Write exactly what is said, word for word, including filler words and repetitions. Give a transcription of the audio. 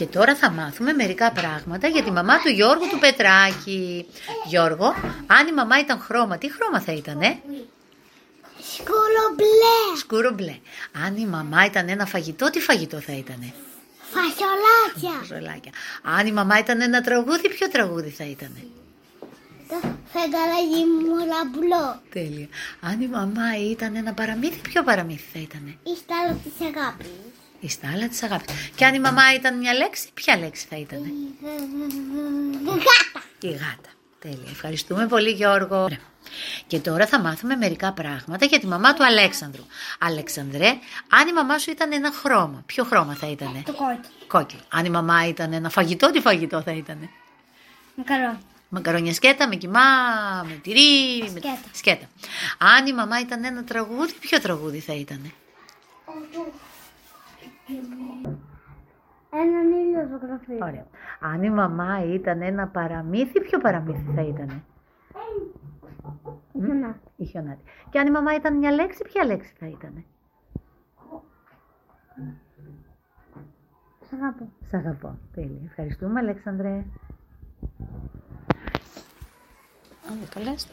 Και τώρα θα μάθουμε μερικά πράγματα για τη μαμά του Γιώργου του Πετράκη. Γιώργο, αν η μαμά ήταν χρώμα, τι χρώμα θα ήτανε? Σκουρομπλέ. Σκουρομπλέ. Αν η μαμά ήταν ένα φαγητό, τι φαγητό θα ήτανε? Φασολάκια. Φασολάκια. Αν η μαμά ήταν ένα τραγούδι, ποιο τραγούδι θα ήτανε? Το φεγγαράκι μου ραμπλό. Τέλεια. Αν η μαμά ήταν ένα παραμύθι, ποιο παραμύθι θα ήτανε? Η στάλα της αγάπης. Η στάλα της αγάπης. Και αν η μαμά ήταν μια λέξη, ποια λέξη θα ήτανε? Γάτα. Η γάτα. Τέλεια. Ευχαριστούμε πολύ, Γιώργο. Και τώρα θα μάθουμε μερικά πράγματα για τη μαμά του Αλέξανδρου. Αλεξανδρέ, αν η μαμά σου ήταν ένα χρώμα, ποιο χρώμα θα ήτανε? Το κόκκινο. Κόκκινο. Αν η μαμά ήταν ένα φαγητό, τι φαγητό θα ήτανε? Μακαρόνι. Μακαρόνια σκέτα, με κιμά, με τυρί, Σκέτα. με σκέτα. Αν η μαμά ήταν ένα τραγούδι, ποιο τραγούδι θα ήτανε? Έναν ήλιο ζωγραφείο. Ωραία. Αν η μαμά ήταν ένα παραμύθι, ποιο παραμύθι θα ήτανε? Χιονάτι. Η χιονάτη. Και αν η μαμά ήταν μια λέξη, ποια λέξη θα ήτανε? Σ' αγαπώ. Σ' αγαπώ. Τέλεια. Ευχαριστούμε, Αλέξανδρε. Αν δεν το λες.